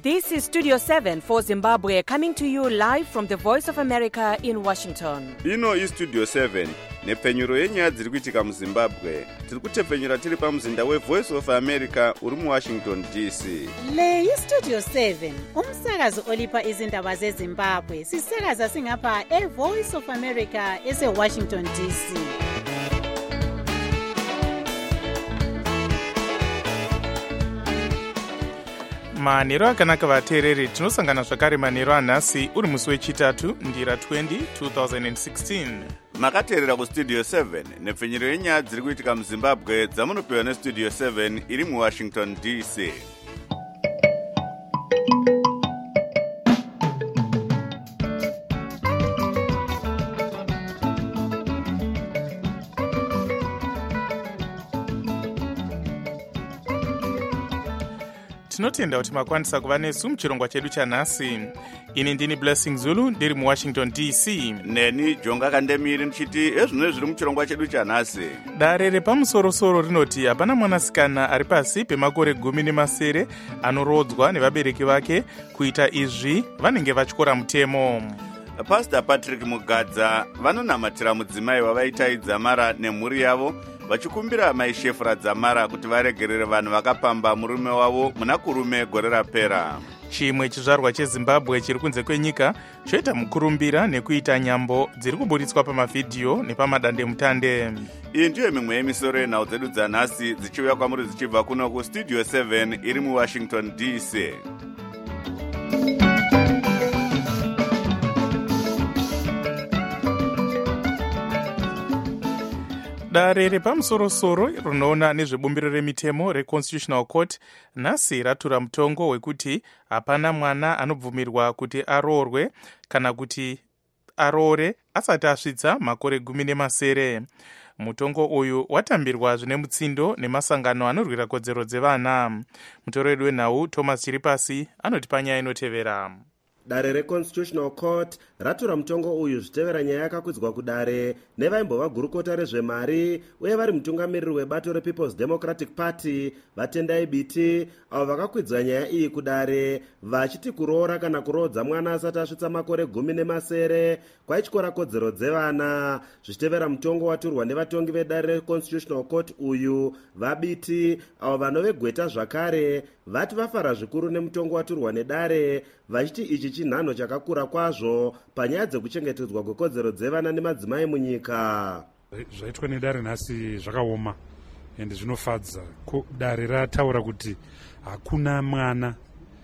This is Studio 7 for Zimbabwe, coming to you live from the Voice of America in Washington. Ino is Studio 7, nepfenyuro yenyaya dziri kuitika muZimbabwe. Tiri kutepfenyura tiri pamuzinda weVoice of America uri muWashington DC. Le iStudio 7, umsakazo olipa izindaba zeZimbabwe. Sisakaza singapha eVoice of America eseWashington DC. manheru akanaka vateereri, tinosangana zvakare manheru anhasi uri musi wechitatu ndira 2016. Makateerera kuStudio 7 nepfenyuro yenyaya dziri kuitika muZimbabwe dzamunopiwa neStudio 7 iri muWashington DC. tinotenda kuti makwanisa kuva nesu muchirongwa chedu chanhasi. Ini ndini Blessing Zulu ndiri muWashington DC. Neni Jonga Kandemiri ndichiti ezvino zviri muchirongwa chedu chanhasi. Dare repamusorosoro rinoti hapana mwanasikana ari pasi pemakore 10 anorodzwa nevabereki vake kuita izvi vanenge vatyora mutemo. Pastor Patrick Mugadza vanonamatira mudzimai wavaitaidza mara nemhuri yavo, vachikumbira maishefura dzamara kuti varegerere vanhu vakapamba murume wavo muna kurume gore rapera. Chimwe chizvarwa cheZimbabwe chiri kunze kwenyika choita mukurumbira nekuita nyambo dziri kuburitswa pamavhidhiyo nepamadandemutande. Iyi ndiyo mimwe yemisoro yenhau dzedu dzanhasi dzichiuya kwamuri dzichibva kuno kuStudio 7 iri muWashington DC. Dare repamusorosoro rinoona nezvebumbiro remitemo reConstitutional Court nhasi ratura mutongo wekuti hapana mwana anobvumirwa kuti aroorwe kana kuti aroore asati asvitsa makore 10. Mutongo uyu watambirwa zvine mutsindo nemasangano anorwira kodzero dzevana. Mutoreri wenhau Thomas Chiripasi anoti panyaya inotevera. Dare reConstitutional Court ratura mutongo uyu zvitevera nyaya yakakwidzwa kudare nevaimbova gurukota rezvemari uye vari mutungamiriri webato rePeople's Democratic Party vaTendai Biti, avo vakakwidza nyaya iyi kudare vachiti kuroora kana kurodza mwana asati asvitsa makore 10 kwaityora kodzero dzevana. Zvichitevera mutongo waturwa nevatongi vedare reConstitutional Court uyu vaBiti, avo vanovegweta zvakare vati vafara zvikuru nemutongo waturwa nedare, vachiti ichi chinhanho chakakura kwazvo panyaya dzekuchengetedzwa kwekodzero dzevana nemadzimai munyika. Zvaitwa nedare nhasi zvakaoma ende zvinofadza. Dare rataura kuti hakuna mwana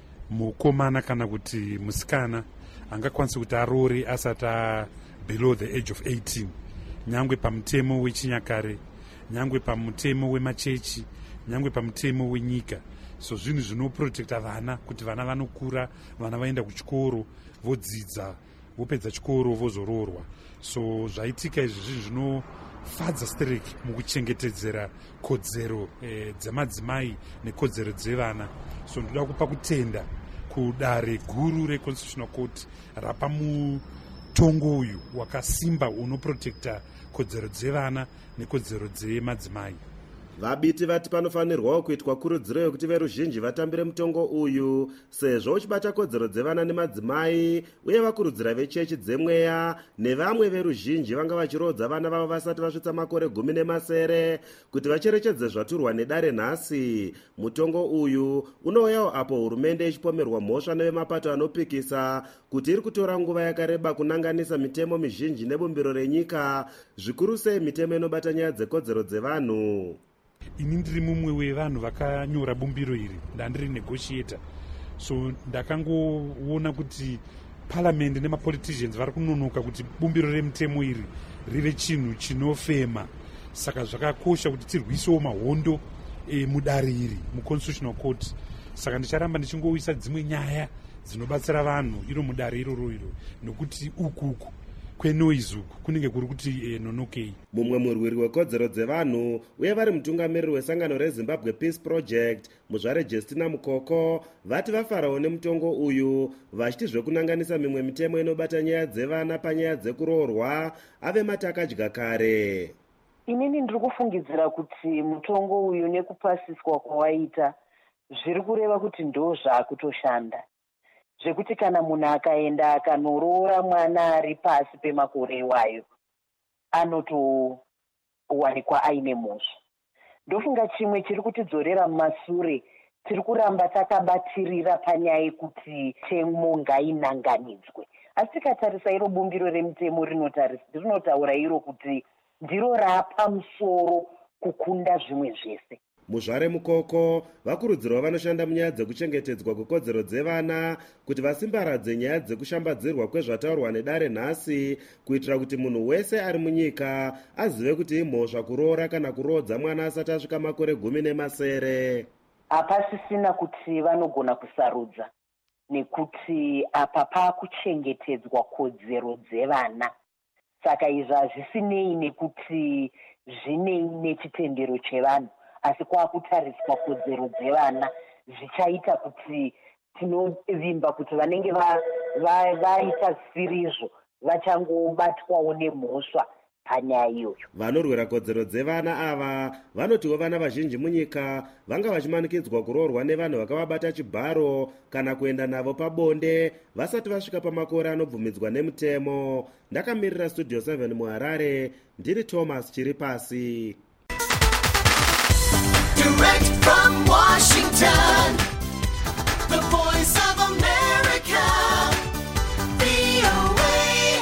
mukomana kana kuti musikana angakwanisa kuti aroore asati below the age of 18, nyangwe pamutemo wechinyakare, nyangwe pamutemo wemachechi, nyangwe pamutemo wenyika. So zvinhu zvinoprotekta vana kuti vana vanokura, vana vaenda kuchikoro vodzidza, vopedza chikoro vozoroorwa. So zvaitika izvi zvinhu zvinofadza stereki mukuchengetedzera kodzero dzemadzimai nekodzero dzevana. So ndoda kupa kutenda kudare guru reConstitutional Court rapa mutongo uyu wakasimba unoprotekta kodzero dzevana nekodzero dzemadzimai. VaBiti vati panofanirwawo kuitwa kurudziro yokuti veruzhinji vatambire mutongo uyu sezvo uchibata kodzero dzevana nemadzimai, uye vakurudzira vechechi dzemweya nevamwe veruzhinji vanga vachirodza vana vavo vasati vasvitsa makore 10 kuti vacherechedze zvaturwa nedare nhasi. Mutongo uyu unouyawo apo hurumende ichipomerwa mhosva nevemapato anopikisa kuti iri kutora nguva yakareba kunanganisa mitemo mizhinji nebumbiro renyika, zvikuru sei mitemo inobata nyaya dzekodzero dzevanhu. Ini ndiri mumwe wevanhu vakanyora bumbiro iri, ndandiri negotiator. So ndakangoona kuti parliament nemapoliticians vari kunonoka kuti bumbiro remutemo iri rive chinhu chinofema. Saka zvakakosha kuti tirwisewo mahondo mudare iri muConstitutional Court. Saka ndicharamba ndichingoisa dzimwe nyaya dzinobatsira vanhu iro mudare iroro nokuti ukuku kwenoise uku kunenge kuri kuti nonokei. Mumwe murwiri wekodzero dzevanhu uye vari mutungamiriri wesangano reZimbabwe Peace Project muzvare Justina Mukoko vati vafarawo nemutongo uyu, vachiti zvekunanganisa mimwe mitemo inobata nyaya dzevana panyaya dzekuroorwa ave matakadya kare. Inini ndiri kufungidzira kuti mutongo uyu nekupasiswa kwawaita zviri kureva kuti ndo zvaakutoshanda, zvekuti kana munhu akaenda akanoroora mwana ari pasi pemakore iwayo anotowanikwa aine mhosva. Ndofunga chimwe chiri kutidzorera mumasure, tiri kuramba takabatirira panyaya yekuti temo ngainanganidzwe. Asi tikatarisa iro bumbiro remutemo rinotaura iro kuti ndiro rapamusoro kukunda zvimwe zvese. Muzvare Mukoko vakurudzirwa vanoshanda munyaya dzekuchengetedzwa kwekodzero dzevana kuti vasimbaradze nyaya dzekushambadzirwa kwezvataurwa nedare nhasi, kuitira kuti munhu wese ari munyika azive kuti imhosva kuroora kana kurodza mwana asati asvika makore 10. Hapasisina kuti vanogona kusarudza, nekuti apa pakuchengetedzwa kodzero dzevana. Saka izvi hazvisinei nekuti zvinei nechitendero chevanhu, asi kwakutariswa kodzero dzevana zvichaita kuti tinovimba kuti vanenge vaita zvirizvo vachangobatwawo nemhosva panyaya iyoyo. Vanorwira kodzero dzevana ava vanotiwo vana vazhinji munyika vanga vachimanikidzwa kuroorwa nevanhu vakavabata chibharo kana kuenda navo pabonde vasati vasvika pamakore anobvumidzwa nemutemo. Ndakamirira Studio 7 muHarare, ndiri Thomas Chiripasi. Direct from Washington, the voice of America, VOA.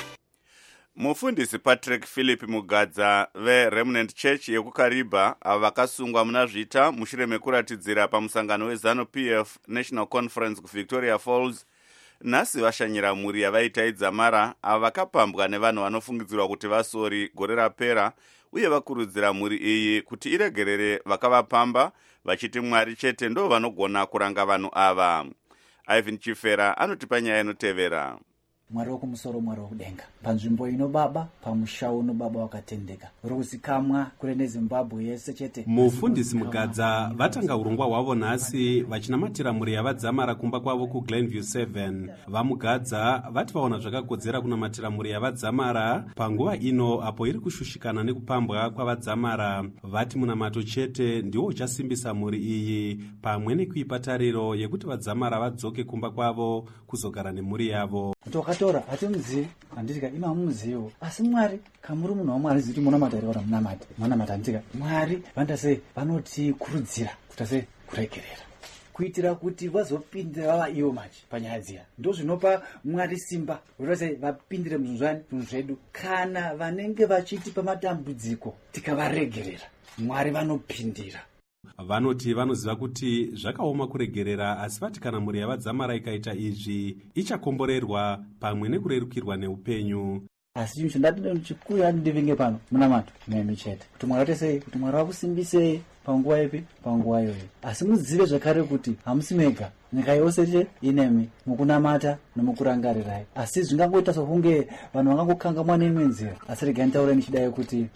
Mufundisi Patrick Philip Mugadza veRemnant Church yekukariba ava vakasungwa muna zvita mushure mekuratidzira pamusangano weZANU-PF National Conference kuVictoria Falls. Nhasi vashanyira mhuri yavaitaidza mara ava vakapambwa nevanhu vanofungidzirwa kuti vasori gore rapera, uye vakurudzira mhuri iyi kuti iregerere vakavapamba vachiti Mwari chete ndo vanogona kuranga vanhu ava. Ivan Chifera anotipa nyaya inotevera. Mwari wokumusoro, Mwari wokudenga, panzvimbo ino Baba, pamusha uno Baba wakatendeka, ruzikamwa kure neZimbabwe yese chete. Mufundisi Mugadza vatanga urongwa hwavo nhasi vachinamatira mhuri yavadzamara kumba kwavo kuGlenview 7. Vamugadza vati vaona zvakakodzera kunamatira mhuri yavadzamara panguva ino apo iri kushushikana nekupambwa kwavadzamara. Vati munamato chete ndiwo uchasimbisa mhuri iyi pamwe nekuipa tariro yekuti vadzamara vadzoke kumba kwavo kuzogara nemhuri yavo. Tokatora hatimuzivi, handitika ima hamuziviwo, asi Mwari kamuri munhu waMwari ziti munamata here kana munamata. Munamata handitika Mwari vandase vanotikurudzira kutase kuregerera kuitira kuti vazopindira vava ivo machi panyaya dziya. Ndo zvinopa Mwari simba rotase vapindire munhu zvedu kana vanenge vachiti pamatambudziko tikavaregerera Mwari vanopindira. Vanoti vanoziva kuti zvakaoma kuregerera, asi vati kana mhuri yavadzamara ikaita izvi ichakomborerwa pamwe nekurerukirwa neupenyu. Asi chinhu chandati chikuru handivinge pano munamato nemi chete kuti Mwari watesei, kuti Mwari wakusimbisei panguva ipi, panguva iyoyo. Asi muzive zvakare kuti hamusi mega, nyika yose inemi mukunamata nomukurangarirai. Asi zvingangoita sokunge vanhu vangangokangamwa neimwe nzira. Asi regai nditaure nichidai kuti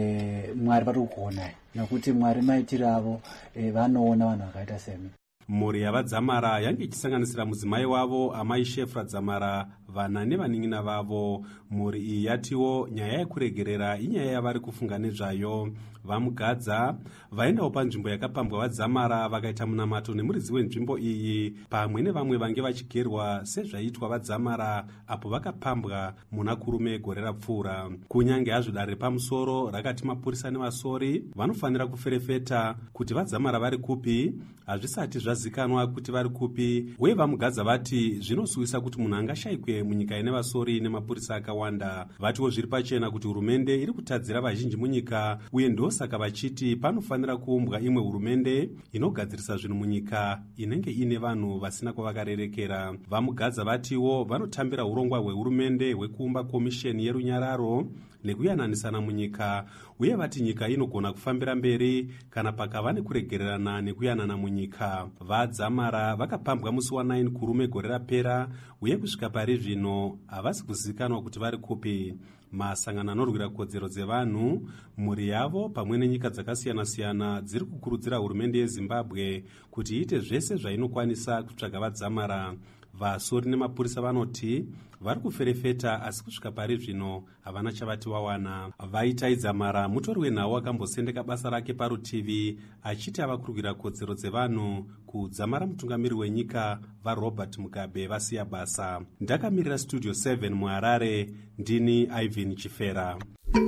Mwari vari kukuonai, nokuti Mwari maitiro avo vanoona vanhu vakaita semi. Mhuri yavadzamara yange ichisanganisira mudzimai wavo Amai Shefra Dzamara, vana nevanin'ina vavo. Mhuri iyi yatiwo nyaya yekuregerera inyaya yavari kufunga nezvayo. Vamugadza vaendawo panzvimbo yakapambwa vadzamara vakaita munamato nemuridzi wenzvimbo iyi pamwe nevamwe vange vachigerwa sezvaiitwa vadzamara apo vakapambwa muna kurume gore rapfuura. Kunyange hazvo dare repamusoro rakati mapurisa nevasori vanofanira kuferefeta kuti vadzamara vari kupi, hazvisati zvazikanwa kuti vari kupi, uye Vamugadza vati zvinosuvisa kuti munhu angashayikwe munyika ine vasori nemapurisa akawanda. Vatiwo zviri pachena kuti hurumende iri kutadzira vazhinji munyika, uye ndosaka vachiti panofanira kuumbwa imwe hurumende inogadzirisa zvinhu munyika inenge ine vanhu vasina kwavakarerekera. Vamugadza vatiwo vanotambira urongwa hwehurumende hwekuumba komisheni yerunyararo nekuyananisana munyika, uye vati nyika inogona kufambira mberi kana pakava nekuregererana nekuyanana munyika. Vadzamara vakapambwa musi wa9 kurume gore rapera, uye kusvika pari zvino havasi kuzivikanwa kuti vari kupi. Masangano anorwira kodzero dzevanhu, mhuri yavo pamwe nenyika dzakasiyana-siyana dziri kukurudzira hurumende yeZimbabwe kuti iite zvese zvainokwanisa kutsvaga vadzamara. vasori nemapurisa vanoti vari kuferefeta, asi kusvika pari zvino havana chavati vawana. Vaitaidza Mara, mutori wenhau, akambosendeka basa rake parutivi achiti ava kurwira kodzero dzevanhu kudzamara mutungamiri wenyika vaRobert Mugabe vasiya basa. Ndakamirira Studio 7 muHarare, ndini Ivan Chifera.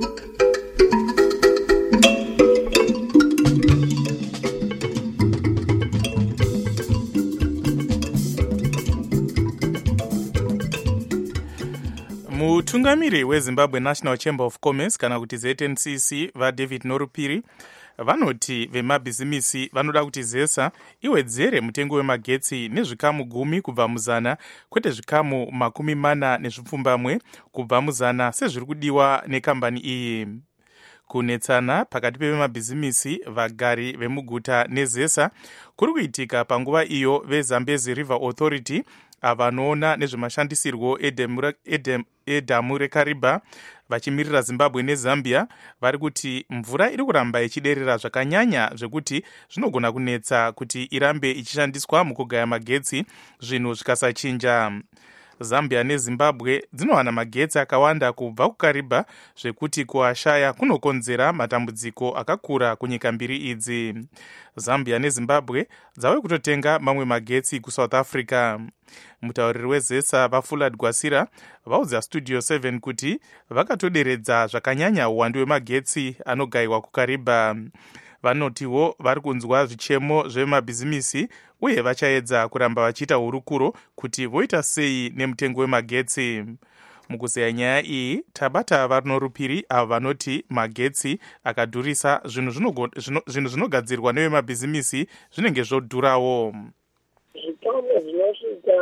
Mutungamiri weZimbabwe National Chamber of Commerce kana kuti ZNCC vaDavid Norupiri vanoti vemabhizimisi vanoda kuti ZESA iwedzere mutengo wemagetsi nezvikamu 10 kubva mu100 kwete zvikamu 40 kubva mu100 sezviri kudiwa nekambani iyi. Kunetsana pakati pevemabhizimisi, vagari vemuguta neZESA kuri kuitika panguva iyo veZambezi River Authority avanoona nezvemashandisirwo edhamu reKariba vachimirira Zimbabwe neZambia vari kuti mvura iri kuramba ichiderera zvakanyanya zvekuti zvinogona kunetsa kuti irambe ichishandiswa mukugaya magetsi zvinhu zvikasachinja. Zambia neZimbabwe dzinowana magetsi akawanda kubva kuKariba zvekuti kuashaya kunokonzera matambudziko akakura kunyika mbiri idzi. Zambia neZimbabwe dzave kutotenga mamwe magetsi kuSouth Africa. Mutauriri weZESA vaFulad Gwasira vaudza Studio 7 kuti vakatoderedza zvakanyanya uwandu hwemagetsi anogayiwa kuKariba. Vanotiwo vari kunzwa zvichemo zvemabhizimisi uye vachaedza kuramba vachiita hurukuro kuti voita sei nemutengo wemagetsi. Mukuzeya nyaya iyi tabata vaNorupiri avo vanoti magetsi akadhurisa zvinhu zvinogadzirwa nevemabhizimisi zvinenge zvodhurawo. Zvitoro zvinosvika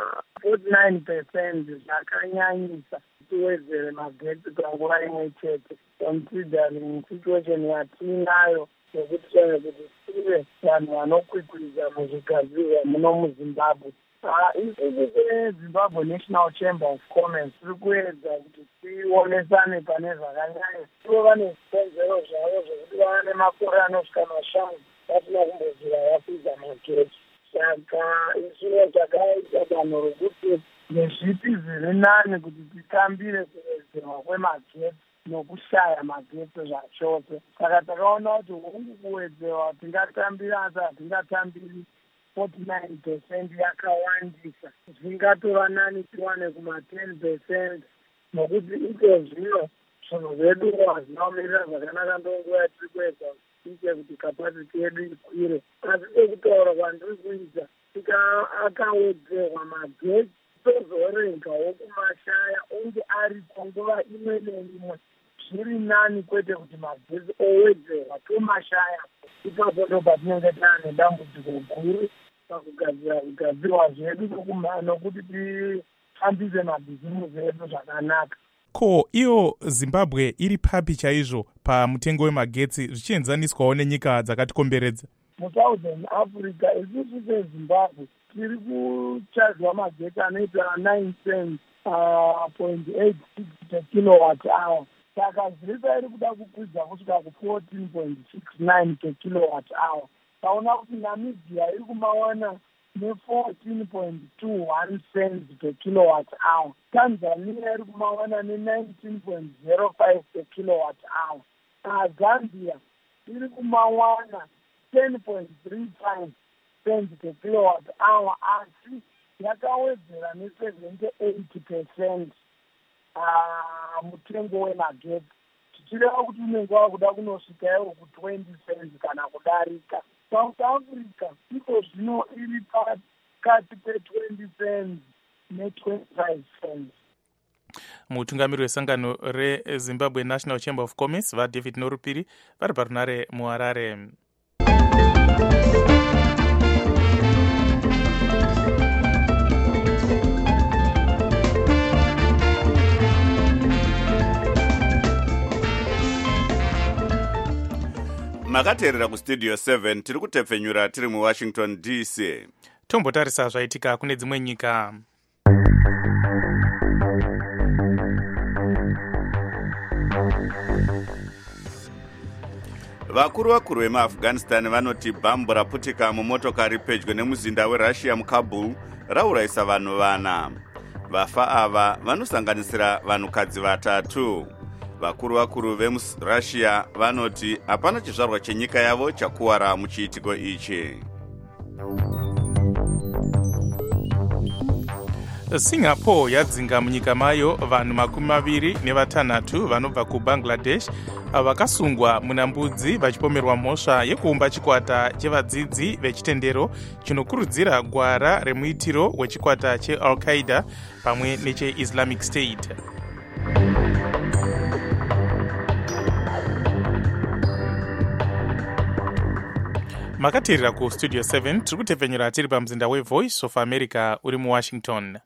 49% zvakanyanyisa tiwedzere magetsi panguva imwe chete, considering situation yatinayo yekuti tive vanhu vanokwikwidza muzvigadzirwa muno muZimbabwe. Isusu kweZimbabwe National Chamber of Commerce tiri kuedza kuti tionesane pane zvakanyanya. Ivo vane zvikonzero zvavo zvokuti vava nemakore anosvika 5 vasina kumbobvira vapidza magetsi. Saka isuwo takaita danho rokuti nezvipi zviri nani kuti tikambire kuwedzerwa kwemagetsi nokushaya magetsi zvachose. Saka takaona kuti hungu kuwedzerwa tingatambira asi hatingatambiri 49% yakawandisa. Zvingatora nani tiwane kuma 10% nokuti iko zvino zvinhu zvedu hazvinaomirira zvakanaka ndonguva yatiri kuedza kuite kuti kapasiti yedu ikwire. Asi sekutaura kwandiri kuita akawedzerwa magetsi tozoregawo kumashaya unge ariko nguva imwe neimwe zviri nani kwete kuti magetsi owedzerwa tomashaya. Ipapo ndo patinenge taane dambudziko guru pakugadzirwa zvedu nokuti tifambise mabhizimusi edu zvakanaka. Ko iyo Zimbabwe iri papi chaizvo pamutengo wemagetsi zvichienzaniswawo nenyika dzakatikomberedza? MuSouthern Africa isusu seZimbabwe tiri kuchazwa magetsi anoita 9 cents 0.86 per kilowatt hour. Saka ZESA iri kuda kukwidza kusvika ku14.69 per kilowatt hour. Taona kuti Namibia iri kumawana ne14.21 cents per kilowatt hour. Tanzania iri kumawana ne19.05 per kilowatt hour. Zambia iri kumawana 10.35 cents per kilowatt hour, asi yakawedzera ne78% mutengo wemagetsi. Tichireva kuti unenge wakuda kunosvika iwo ku20 cents kana kudarika. South Africa iko zvino iri pakati pe20 cents ne25 cents. Mutungamiri wesangano reZimbabwe National Chamber of Commerce vaDavid Norupiri vari parunare muHarare. Makateerera kustudio 7 tiri kutepfenyura tiri muWashington DC. Tombotarisa zvaitika kune dzimwe nyika. Vakuru vemuAfghanistan vanoti bhambu raputika mumotokari pedyo nemuzinda weRussia muKabul raurayisa vanhu vana. Vafa ava vanosanganisira vanhukadzi 3. Vakuru vemusRussia vanoti hapana chizvarwa chenyika yavo chakuwara muchiitiko ichi. Singapore yadzinga munyika mayo vanhu 26 vanobva kuBangladesh vakasungwa muna mbudzi vachipomerwa mhosva yekuumba chikwata chevadzidzi vechitendero chinokurudzira gwara remuitiro wechikwata cheAl-Qaeda pamwe necheIslamic State. Makateerera kustudio 7 tiri kutepfenyura tiri pamzinda weVoice of America uri muWashington.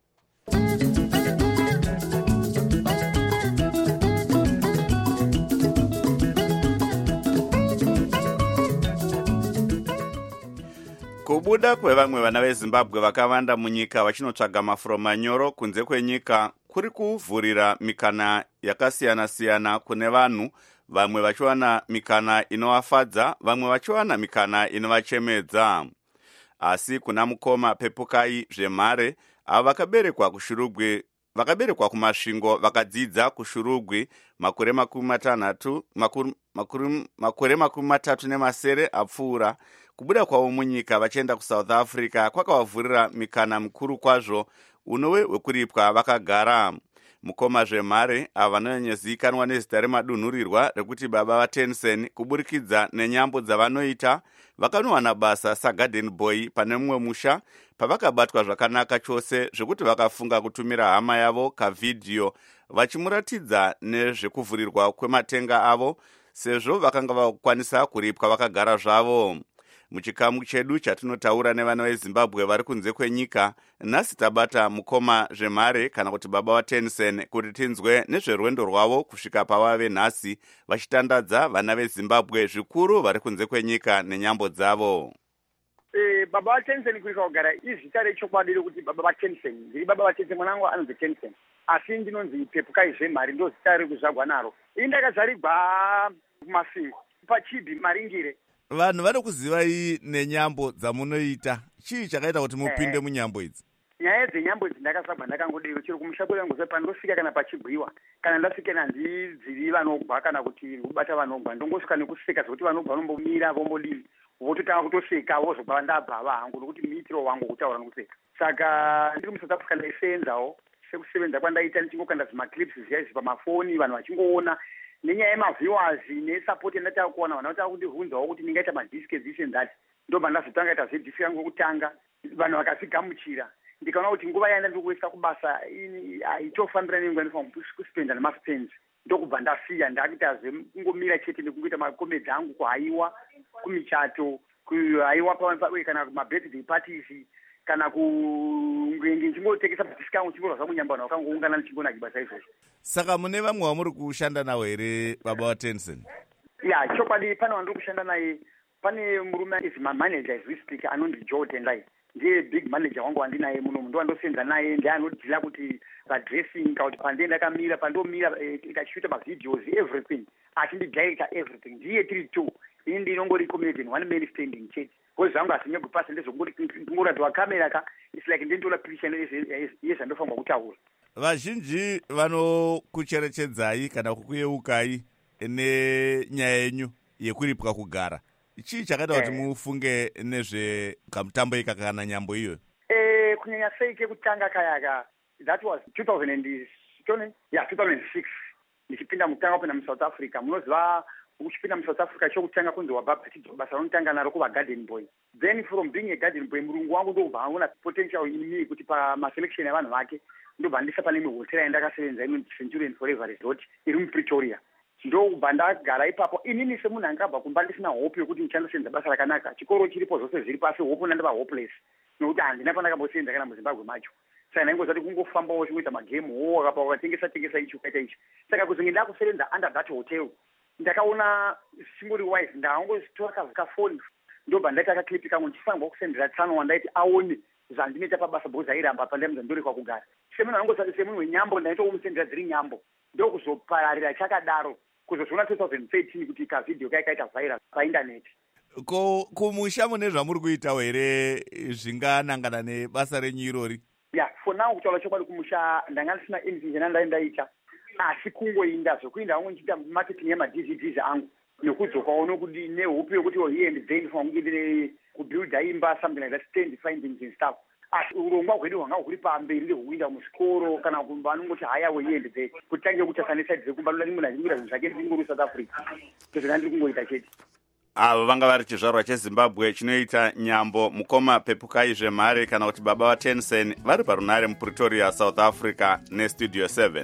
Kubuda kwevamwe vana veZimbabwe vakawanda munyika vachinotsvaga mafuro manyoro kunze kwenyika kuri kuvhurira mikana yakasiyana-siyana kune vanhu, vamwe vachiwana mikana inovafadza, vamwe vachiwana mikana inovachemedza. Asi kuna mukoma Pepukai Zvemhare avo vakaberekwa kumasvingo vakadzidza kuShurugwi makore 37 apfuura. Kubuda kwavo munyika vachienda kuSouth Africa kwakavavhurira mikana mikuru kwazvo unove wekuripwa vakagara. Mukoma Zvemhare ava vanonyanyozivikanwa nezita remadunhurirwa rekuti baba vaTennyson kuburikidza nenyambo dzavanoita, vakanowana basa sagarden boy pane mumwe musha pavakabatwa zvakanaka chose zvekuti vakafunga kutumira hama yavo kavhidhiyo vachimuratidza nezvekuvhurirwa kwematenga avo sezvo vakanga vakwanisa kuripwa vakagara zvavo. Muchikamu chedu chatinotaura nevana veZimbabwe vari kunze kwenyika, nhasi tabata mukoma Zvemhare kana kuti baba vaTennyson kuti tinzwe nezverwendo rwavo kusvika pavave nhasi vachitandadza vana veZimbabwe zvikuru vari kunze kwenyika nenyambo dzavo. Baba vaTennyson kuika kugara izita rechokwadi rekuti baba vaTennyson. Ndiri baba vaTennyson, mwanangu anonzi Tennyson. Asi ndinonzi Pepukai Zvemhare ndo zita rekuzvagwa naro. Ini ndakazvarigwa kumasingo paChibhi Maringire. Vanhu vari kuzivai nenyambo dzamunoita. Chii chakaita kuti mupinde munyambo idzi? Nyaya dzenyambo idzi ndakasagwa ndakangodero chero kumusha kwangu pandosvika kana pachibhuiwa kana ndasvika nandidziri vanogwa kana kuti kubata vanogwa ndongosvika nekuseka zvekuti vanogwa vanombomira vombodini vototanga kutoseka vozobva ndabva hangu nokuti muitiro wangu kutaura nokuseka. Saka ndiri muSouth Africa ndaisenzawo sekusevenza kwandaita ndichingokanda zvimaclips zviyaizvi pamafoni vanhu vachingoona nenyaya yemaviewers nesapoti yandataka kuwana vanhu vataka kundibvunzawo kuti ndingaita madhiski this and that. Ndobva ndazotanga ita zedhiski yangu yokutanga vanhu vakazvigamuchira. Ndikaona kuti nguva yaenda ndikuisa kubasa haitofanira nenguva ndinofanira kuspenda nemaspends. Ndokubva ndasiya ndakuitazve kungomira chete nekungoita makomedzi angu kuhaiwa kumichato, kuhaiwa kana kumabirthday parties kana kungoenge ndichingotekesa madhiski angu chingorwa zvangu nyambano vakangoungana ndichingonaki basa izvozvo. Saka mune vamwe vamuri kushanda navo here baba vaTennyson? Ya, chokwadi pane vandiri kushanda naye. Pane murume is my manager as we speak anonzi Joe Tendai. Ndiye big manager wangu wandinaye muno, ndo andosenza naye, ndiye anodhila kuti padressing kana kuti pande ndakamira pandomira ikashuta mavideos everything achindidirecta everything. Ndiye tiri two ini ndinongori comedian one man standing chete because zvangu hazinyagwi pasi ndezvongoratiwa kamera ka it's like ndintola picture yezvandofanirwa kutaura. Vazhinji vanokucherechedzai kana kukuyeukai nenyaya yenyu yekuripwa kugara. Chii chakaita kuti mufunge nezvekamutambo ika kana nyambo iyoyo? Kunyanya sei kekutanga kayaka that was 2006 ndichipinda mutanga kupinda muSouth Africa. Munoziva uchipinda muSouth Africa chokutanga kunzi wabhabhatidzwa basa rinotanga naro kuva garden boy. Then from being a garden boy murungu wangu ndobva aona potential in me kuti pamaselection yavanhu vake ndobva ndisa pane imwe hotera yandakasevenza inonzi Centurion Forever Resort iri muPretoria. Ndobva ndagara ipapo inini semunhu angabva kumba ndisina hope yokuti ndichandosenza basa rakanaka. Chikoro chiripo zvose zviri pasi, hope ndandava hopeless nokuti handina pandakambosenza kana muZimbabwe macho. Saka ndaingozati kungofambawo chingoita magemu wakapa wakatengesa ichi ukaita ichi. Saka kuzonge ndakusevenza under that hotel ndakaona chingori wise ndakangotora kafoni ndobva ndaita kaklipi kangu ndichifanirwa kusendera tsano wandaiti aone zvandinoita pabasa bhoza airamba pandamudza ndorekwa kugara. Semunhu angosati semunhu wenyambo ndaitomusendera dziri nyambo ndokuzopararira chakadaro kuzozviona 2013 kuti kavidhiyo kaikaita viral paindaneti. Ko kumusha mune zvamuri kuitawo here zvinganangana nebasa renyu irori? Ya, for now kutaura chokwadi kumusha ndanga ndisina anything ndaita. Asi kungoinda zvokuinda hangu ndichiita marketing yema-DVDs angu nekudzokawo nokudi nehope yokuti here and then fangu kubuilda imba something like that, stand findings and stuff. Asi urongwa hwedu hwanga huri pamberi ndehwekuinda muzvikoro kana vanongoti haya here and then kuti tange kutasana side dzekubalula munhu achingoita zvinhu zvake ndingori South Africa. Ndozvanga ndiri kungoita chete. Avo vanga vari chizvarwa chezimbabwe chinoita Nyambo Mukoma Pepukai Zvemhare kana kuti baba vaTensen vari parunare muPretoria, South Africa neStudio 7.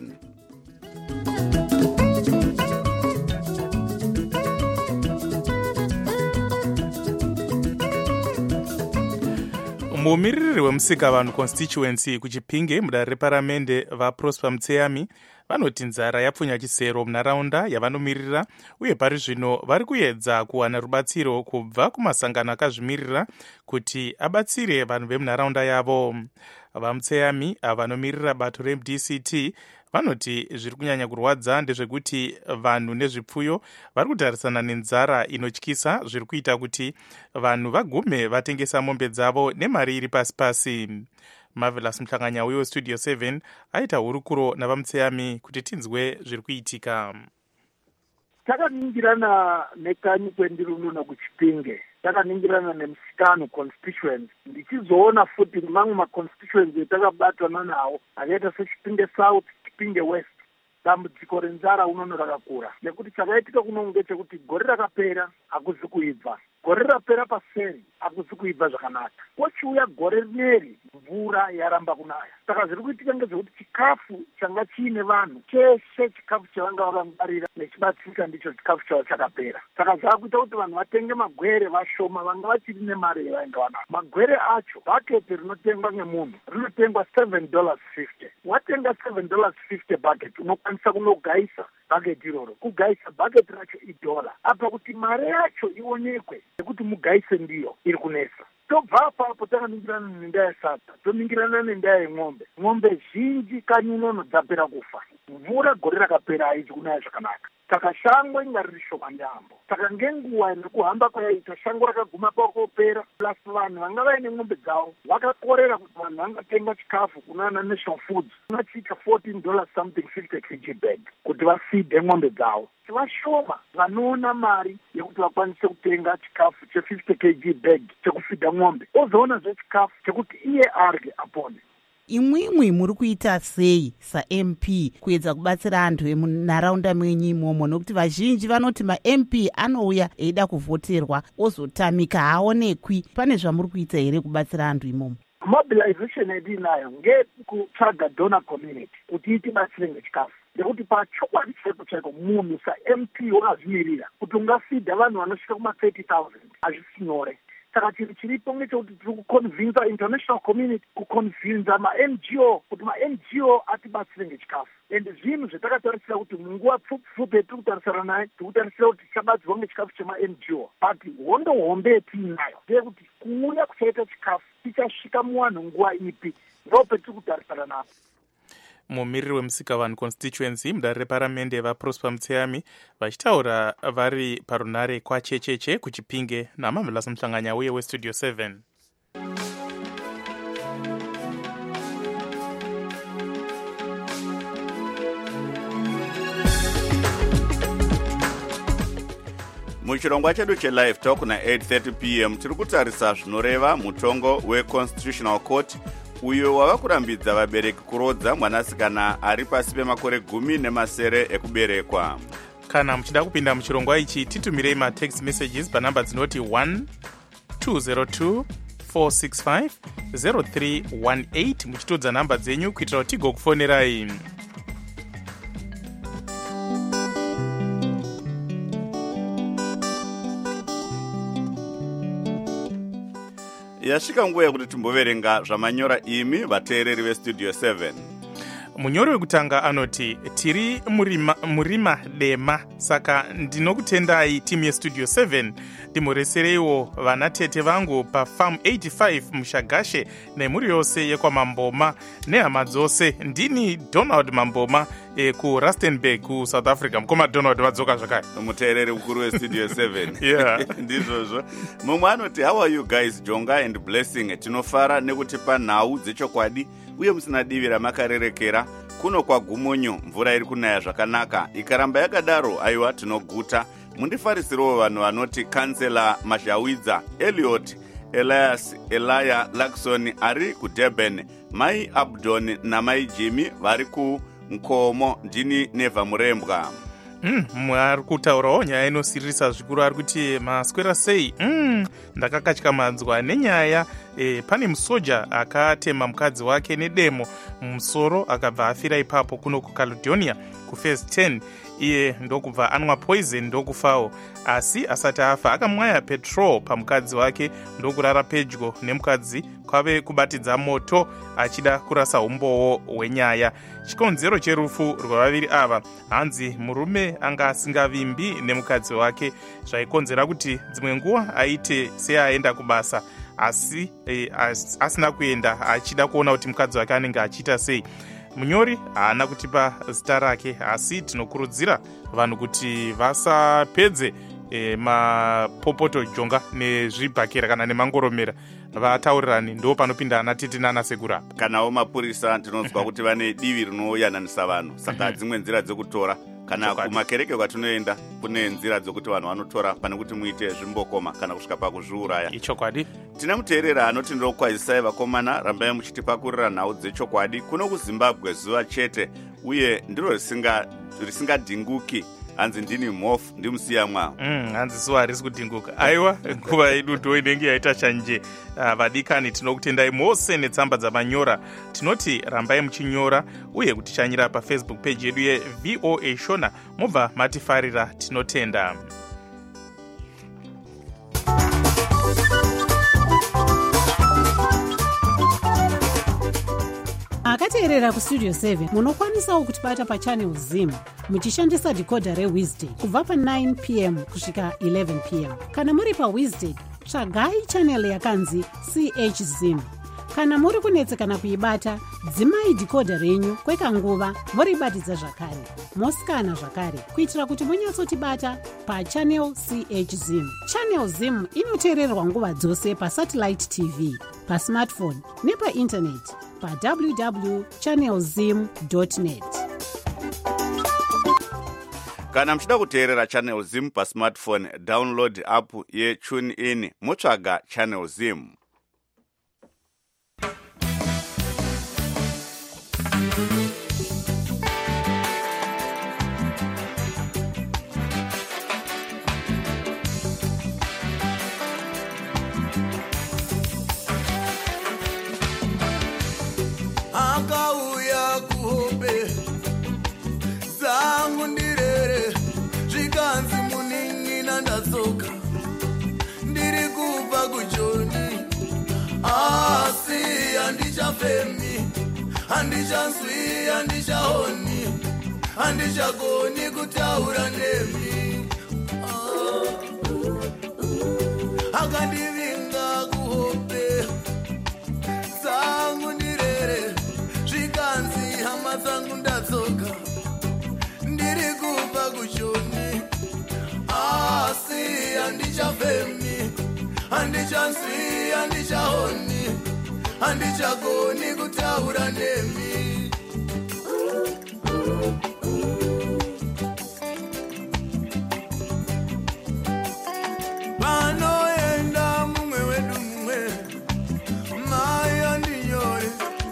mumiririri wemusikavanhu constituency kuchipinge mudare reparamende vaProsper Mutseyami vanoti nzara yapfunya chisero munharaunda yavanomiririra uye pari zvino vari kuedza kuwana rubatsiro kubva kumasangano akazvimirira kuti abatsire vanhu vemunharaunda yavo. VaMutseyami avanomiririra bato reDCT vanoti zviri kunyanya kurwadza ndezvekuti vanhu nezvipfuyo vari kutarisana nenzara inotyisa zviri kuita kuti vanhu vagume vatengesa mombe dzavo nemari iri pasi pasi. Marvelous Mhlanganyauye weStudio 7 aita hurukuro navaMutseyami kuti tinzwe zviri kuitika. Takaningirana nekanyi kwendiri unono kuchipinge, takaningirana nemusikano constituency, ndichizoona futi mamwe maconstituency etakabatana nawo akaita seChipinge South, Chipinge West, dambudziko renzara unono rakakura. Nekuti chakaitika kuno ngechekuti gore rakapera hakuzi kuibva, gore rapera paseri hakuzi kuibva zvakanaka, kochiuya gore rineri mvura yaramba kunaya. Saka zviri kuitika ngezvekuti chikafu changa chiine vanhu cheshe, chikafu chavanga vakangwarira nechibatsirika ndicho chikafu chavo chakapera. Saka zvakuita kuti vanhu vatenge magwere vashoma, vanga vachiri nemari yavainga vanayo. Magwere acho bhaketi rinotengwa nemunhu rinotengwa $7.50. Watenga $7.50 bhaketi unokwanisa kunogaisa bhaketi iroro. Kugaisa bhaketi racho $1. Apa kuti mari yacho ionekwe nekuti mugaise ndiyo iri kunesa. Tobva apapo takaningirana nendaa yesata, toningirana nendaa yemwombe. Mwombe zhinji kanyi unono dzapera kufa. Mvura gore rakapera haisi kunaya zvakanaka. Saka shango inga riri shoma yambo. Saka ngenguva nekuhamba kwayaita shango rakaguma pakopera, plus vanhu vanga vaine mwombe dzavo vakakorera kuti vanhu vangatenga chikafu kunana National Foods unachiita $14 something 50 kg bag kuti vafidhe mwombe dzavo. Vashoma vanoona mari yekuti vakwanise kutenga chikafu che50 kg bag chekufidha mwombe, ozoona zvechikafu chekuti iye arye apone. Imwimwi muri kuita sei saMP kuedza kubatsira antu emunharaunda mwenyu imomo, nokuti vazhinji vanoti maMP anouya eida kuvhoterwa ozotamika haonekwi. Pane zvamuri kuita here kubatsira antu imomo? Mobilization yedinayo ngekutsvaga donor community kuti itibatsire ngechikafu. Nekuti pachokwadi chaiko munhu saMP wakazvimirira kuti ungafidha vanhu vanosvika kuma-30,000 hazvisi nyore. Saka chiri chiripo ngechekuti tiri kuconvinza international community, kuconvinza ma-NGO kuti ma-NGO atibatsire ngechikafu. And zvinhu zvetakatarisira kuti munguva pfupi tiri kutarisana naye, tiri kutarisira kuti tichabatsirwa ngechikafu chema-NGO. But hondo hombe yetiinayo ndeyekuti kuuya kuchaita chikafu tichasvika muvanhu nguva ipi, ndo petiri kutarisana napo. Mumiriri wemusikavanhu constituency mudare reparamende vaProsper Mutseyami vachitaura vari parunare kwachecheche kuchipinge naMarvelous Mhlanganyauye weStudio 7. Muchirongwa chedu chelive talk na8:30 p.m. tiri kutarisa zvinoreva mutongo weConstitutional Court uyo wava kurambidza vabereki kurodza mwanasikana ari pasi pemakore 10 ekuberekwa. Kana muchida kupinda muchirongwa ichi titumirei matext messages panhamba dzinoti 1202 465 0318 muchitodza nhamba dzenyu kuitira kuti tigokufonerai. Yasvika nguva yekuti timboverenga zvamanyora imi vateereri veStudio 7. Munyori wekutanga anoti tiri murima dema, saka ndinokutendai timu yeStudio 7 ndimuresereiwo vana tete vangu paFarm 85 muShagashe nemhuri yose yekwamamboma nehama dzose. Ndini Donald Mamboma, kurustenburg kuSouth Africa. Mukoma Donald vadzoka zvakare, muteereri mukuru westudio 7. Yeah. Ndizvozvo. Mumwe anoti, how are you guys, Jonga and Blessing? Tinofara nekutipa nhau dzechokwadi uye musina divi ramakarerekera. Kuno kwaGumonyo mvura iri kunaya zvakanaka. Ikaramba yakadaro, aiwa tinoguta. Mundifarisirewo vanhu vanoti kansela Mashawidza, Elliot, Elias, Elia Lakson ari kuDurban, Mai Abdon namai Jimmy vari kuNkomo, ndini Neva Murembwa. Ari kutaurawo nyaya inosiririsa zvikuru, ari kuti maswera sei. Ndakakatyamanzwa nenyaya pane musoja akatema mukadzi wake nedemo mumusoro akabva afira ipapo kuno kuCaledonia kuphase 10. Iye ndokubva anwa poison ndokufawo, asi asati afa akamwaya petrol pamukadzi wake ndokurara pedyo nemukadzi kwave kubatidza moto achida kurasa umbowo hwenyaya. Chikonzero cherufu rwavaviri ava hanzi murume anga asingavimbi nemukadzi wake, zvaikonzera kuti dzimwe nguva aite seaenda kubasa asi asina kuenda achida kuona kuti mukadzi wake anenge achiita sei. Munyori haana kutipa zita rake, asi tinokurudzira vanhu kuti vasapedze mapopoto Jonga nezvibhakera kana nemangoromera, vataurirani, ndo panopinda ana tete nana sekuru apa. Kanawo mapurisa tinonzwa kuti vane divi rinoyananisa vanhu, saka dzimwe nzira dzekutora kana kumakereke kwatinoenda kune nzira dzokuti vanhu vanotora pane kuti muite zvimbokoma kana kusvika pakuzviuraya. Ichokwadi. Tine muteerera anoti ndokwazisai vakomana, rambai muchitipakurira nhau dzechokwadi. Kuno kuZimbabwe zuva chete uye ndiro risingadhinguki. Hanzi ndini Mofu ndimusiyamwa. Hanzi zuva harisi kudhinguka. Aiwa, nguva yedu ndo inenge yaita chanje. Vadikani tinokutendai mose netsamba dzamanyora. Tinoti rambai muchinyora uye kutichanyira paFacebook page yedu yeVOA Shona. Mobva matifarira, tinotenda. akateerera kustudio 7 munokwanisawo kutibata pachannel Zim muchishandisa decoder reWizard kubva pa9 p.m. kusvika 11 p.m. Kana muri paWizard, tsvagai channel yakanzi CH Zim. Kana muri kunetsekana kuibata, dzimai decoder renyu kwekanguva moribatidza zvakare, mosikana zvakare, kuitira kuti munyatsotibata pachannel CH Zim. Channel Zim inoteererwa nguva dzose pasatellite TV, pasmartphone nepainternet www.channelzim.net. Kana mchida kuteerera Channel Zim pasmartphone, download app yeTuneIn motsvaga Channel Zim. Akauya kuhope zangu ndirere zvikanzi munin'ina ndatsoka ndiri kubva kuJoni, asi handichafemi, handichanzwi, handichaoni, handichagoni kutaura nemi. Akandivinga kuhope zangu ndirere zvikanzi hama dzangu ndatsoka ndiri kubva kuJoni, asi handichafemi, handichanzwi, handichaoni, handichagoni kutaura nemi. Panoenda mumwe wedu mumwe, mai andinyore,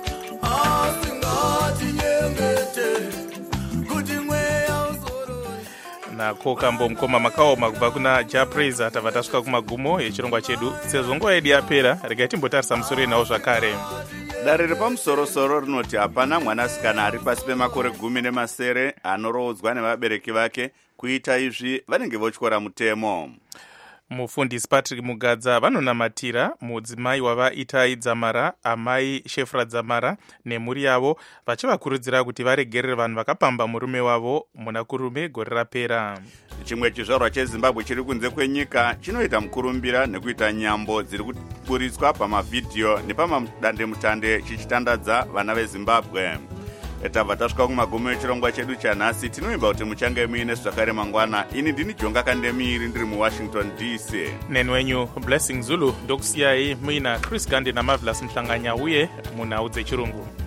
asingatinyengete kuti mweya uzorore. Nako kambo mukoma makaoma kubva kuna Japraise tabva tasvika kumagumo echirongwa chedu. Sezvo nguva yedu yapera, regai timbotarisa musoro nawo zvakare. Dare repamusorosoro rinoti hapana mwanasikana ari pasi pemakore 10 anoroodzwa nevabereki vake kuita izvi vanenge votyora mutemo. Mufundisi Patrick Mugadza vanonamatira mudzimai wavaItai Dzamara, amai Shefra Dzamara nemhuri yavo, vachivakurudzira kuti varegerere vanhu vakapamba murume wavo muna kurume gore rapera. Chimwe chizvarwa cheZimbabwe chiri kunze kwenyika chinoita mukurumbira nekuita nyambo dziri kuburitswa pamavhidhiyo nepamadandemutande chichitandadza vana veZimbabwe. tabva tasvika kumagumi echirongwa chedu chanhasi. Tinoimba kuti muchange muine zvakare mangwana. Ini ndini Jonga Kandemiri ndiri muWashington DC. Nenwenyu Blessing Zulu ndokusiyai muina Chris Gandhi naMarvelous Mhlanganya uye munhau dzechirungu.